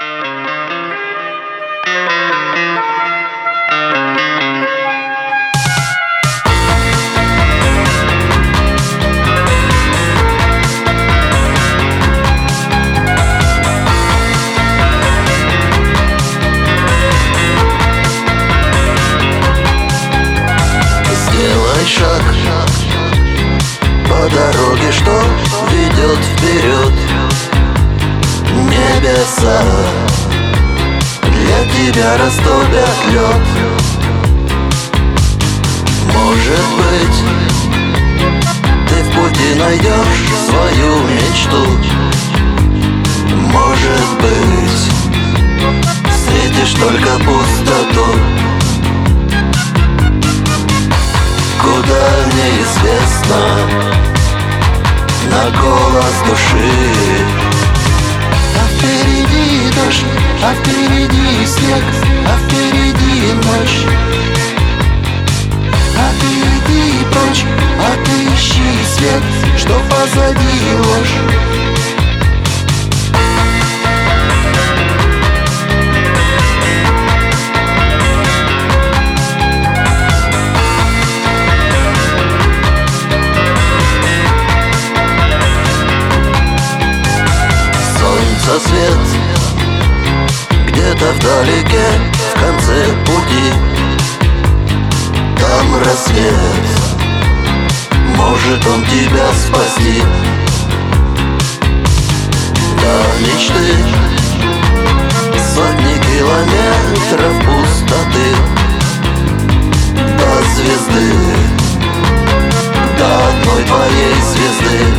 Сделай шаг по дороге, что ведет вперед. Небеса для тебя растопят лед. Может быть, ты в пути найдешь свою мечту. Может быть, встретишь только пустоту. Куда неизвестно, на голос души. А впереди дождь, а впереди снег, а впереди ночь. А ты иди прочь, а ты ищи свет, что позади ложь. Свет где-то вдалеке, в конце пути. Там рассвет, может он тебя спасти. До мечты сотни километров пустоты. До звезды, до одной твоей звезды.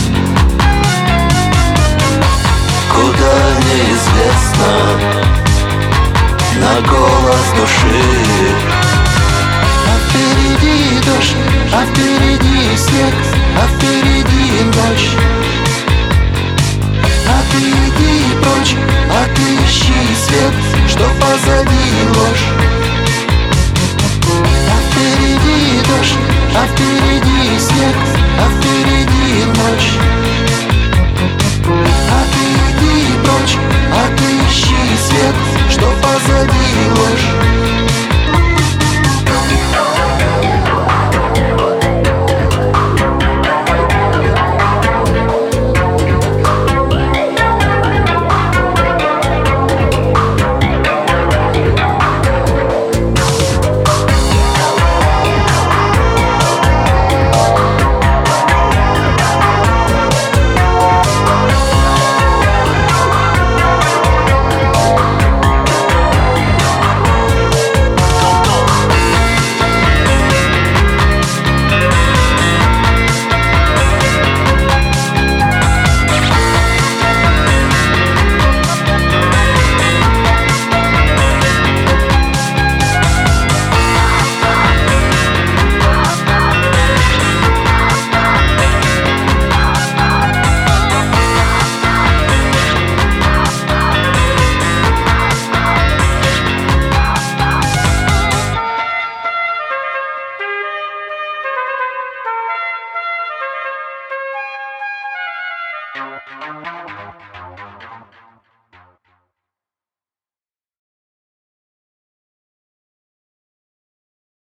Куда неизвестно, на голос души. А впереди дождь, а впереди снег, а впереди ночь.